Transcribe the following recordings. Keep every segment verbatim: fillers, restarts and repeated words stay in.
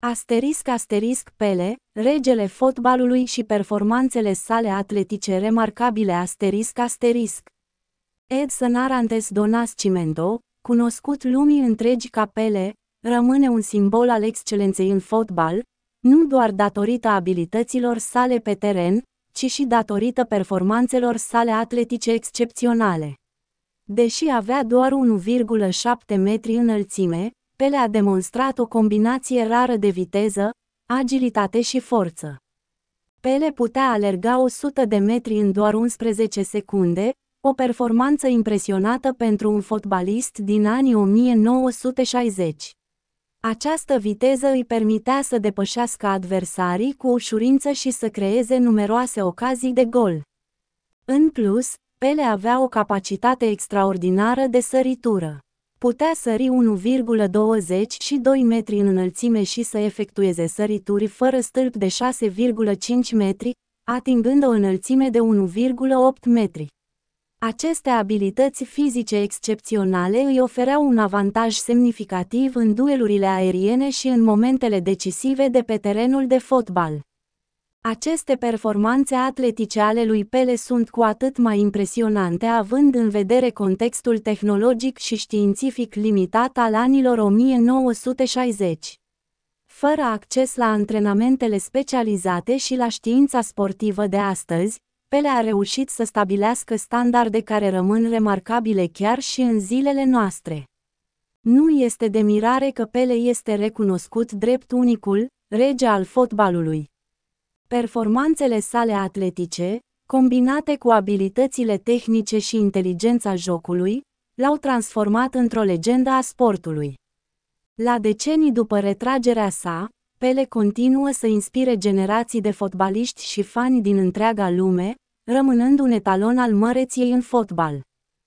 Asterisc asterisc Pele, regele fotbalului și performanțele sale atletice remarcabile asterisc asterisc. Edson Arantes do Nascimento, cunoscut lumii întregi ca Pele, rămâne un simbol al excelenței în fotbal, nu doar datorită abilităților sale pe teren, ci și datorită performanțelor sale atletice excepționale. Deși avea doar unu virgulă șapte metri înălțime, Pele a demonstrat o combinație rară de viteză, agilitate și forță. Pele putea alerga o sută de metri în doar unsprezece secunde, o performanță impresionată pentru un fotbalist din anii o mie nouă sute șaizeci. Această viteză îi permitea să depășească adversarii cu ușurință și să creeze numeroase ocazii de gol. În plus, Pele avea o capacitate extraordinară de săritură. Putea sări unu virgulă douăzeci și doi metri în înălțime și să efectueze sărituri fără stâlp de șase virgulă cinci metri, atingând o înălțime de unu virgulă opt metri. Aceste abilități fizice excepționale îi ofereau un avantaj semnificativ în duelurile aeriene și în momentele decisive de pe terenul de fotbal. Aceste performanțe atletice ale lui Pele sunt cu atât mai impresionante având în vedere contextul tehnologic și științific limitat al anilor o mie nouă sute șaizeci. Fără acces la antrenamentele specializate și la știința sportivă de astăzi, Pele a reușit să stabilească standarde care rămân remarcabile chiar și în zilele noastre. Nu este de mirare că Pele este recunoscut drept unicul rege al fotbalului. Performanțele sale atletice, combinate cu abilitățile tehnice și inteligența jocului, l-au transformat într-o legendă a sportului. La decenii după retragerea sa, Pele continuă să inspire generații de fotbaliști și fani din întreaga lume, rămânând un etalon al măreției în fotbal.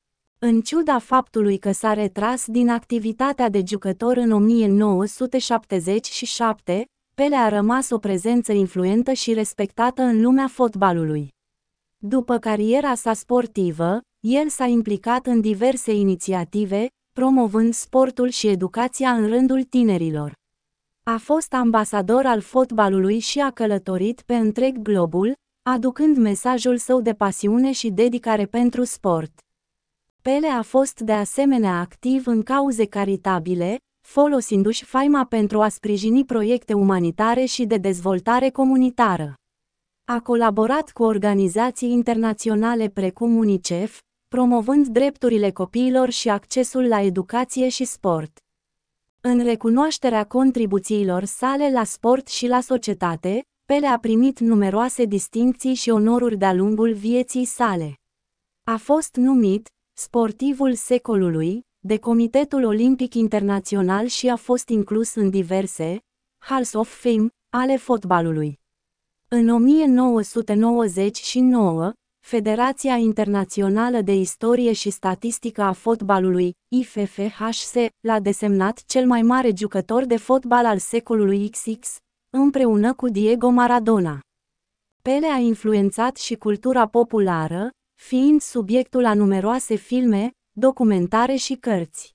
În ciuda faptului că s-a retras din activitatea de jucător în o mie nouă sute șaptezeci și șapte, Pele a rămas o prezență influentă și respectată în lumea fotbalului. După cariera sa sportivă, el s-a implicat în diverse inițiative, promovând sportul și educația în rândul tinerilor. A fost ambasador al fotbalului și a călătorit pe întreg globul, aducând mesajul său de pasiune și dedicare pentru sport. Pele a fost de asemenea activ în cauze caritabile, folosindu-și faima pentru a sprijini proiecte umanitare și de dezvoltare comunitară. A colaborat cu organizații internaționale precum UNICEF, promovând drepturile copiilor și accesul la educație și sport. În recunoașterea contribuțiilor sale la sport și la societate, Pele a primit numeroase distincții și onoruri de-a lungul vieții sale. A fost numit sportivul secolului de Comitetul Olimpic Internațional și a fost inclus în diverse Halls of Fame ale fotbalului. În o mie nouă sute nouăzeci și nouă, Federația Internațională de Istorie și Statistică a Fotbalului, I F F H S, l-a desemnat cel mai mare jucător de fotbal al secolului X X, împreună cu Diego Maradona. Pele a influențat și cultura populară, fiind subiectul a numeroase filme, documentare și cărți.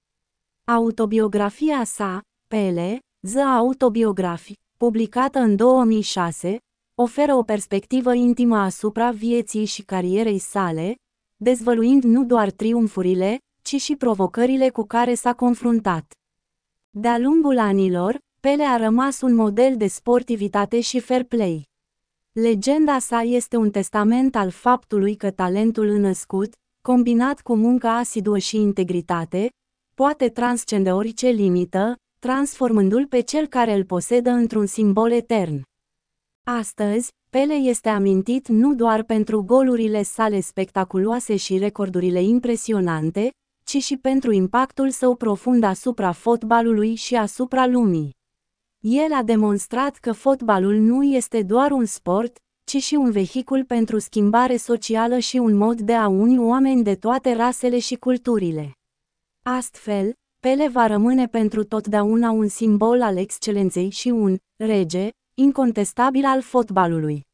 Autobiografia sa, Pele, The Autobiography, publicată în două mii șase, oferă o perspectivă intimă asupra vieții și carierei sale, dezvăluind nu doar triumfurile, ci și provocările cu care s-a confruntat. De-a lungul anilor, Pele a rămas un model de sportivitate și fair play. Legenda sa este un testament al faptului că talentul înnăscut, combinat cu muncă asiduă și integritate, poate transcende orice limită, transformându-l pe cel care îl posedă într-un simbol etern. Astăzi, Pele este amintit nu doar pentru golurile sale spectaculoase și recordurile impresionante, ci și pentru impactul său profund asupra fotbalului și asupra lumii. El a demonstrat că fotbalul nu este doar un sport, ci și un vehicul pentru schimbare socială și un mod de a uni oameni de toate rasele și culturile. Astfel, Pele va rămâne pentru totdeauna un simbol al excelenței și un rege incontestabil al fotbalului.